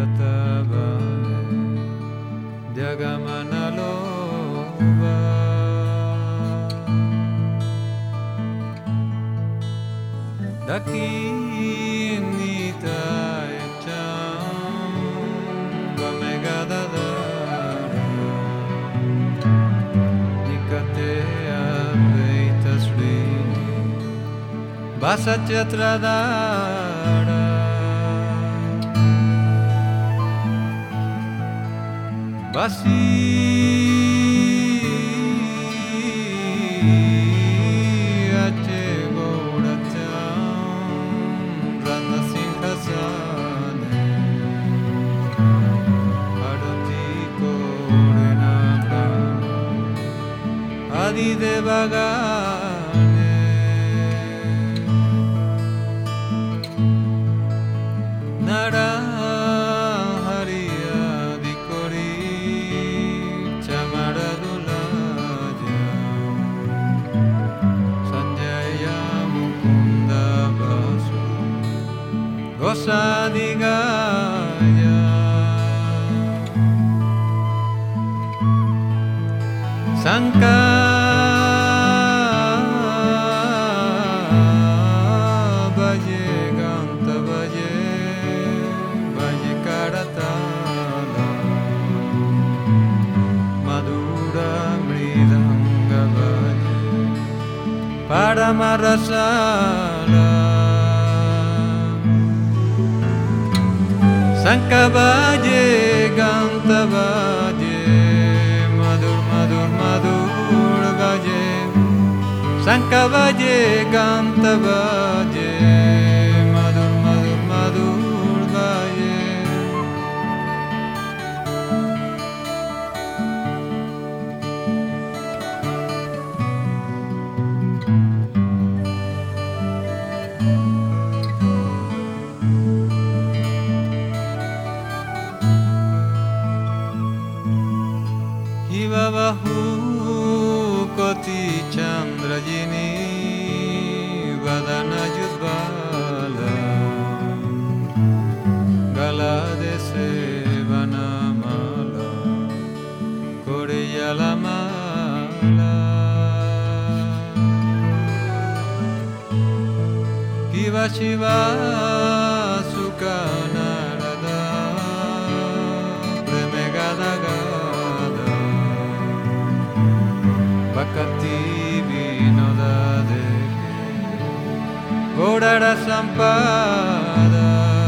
tatavane Jagamanalova Dakinita echam Vamegadadara Nikatea veitasrini Vasachatradara Vasi ache goratam Rana singhasane Adati korenabra Adi devagane Nara Gosa di Gaia Sanka Baye Ganta Baye Baye Karatala Madura Mridanga Baye Paramarasala Sankavaje, Gantavaje, Madur, Madur, Madur, Vaje, Sankavaje, Gantavaje, Madur, Madur, Madur, Vaje. Bahu koti chandrajini vadana judbala gala de sevanamala koreyala mala kiva shiva sukanarada premegadaga Cattivi nodade Godara sampada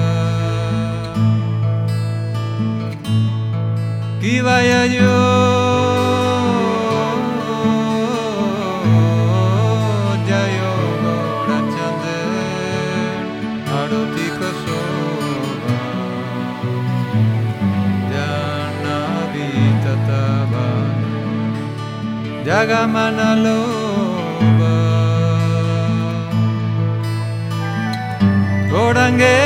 Chi vaya yo Jayo Gora chande Aroti kosoba Jana vitatavane Jagamanalova Gorange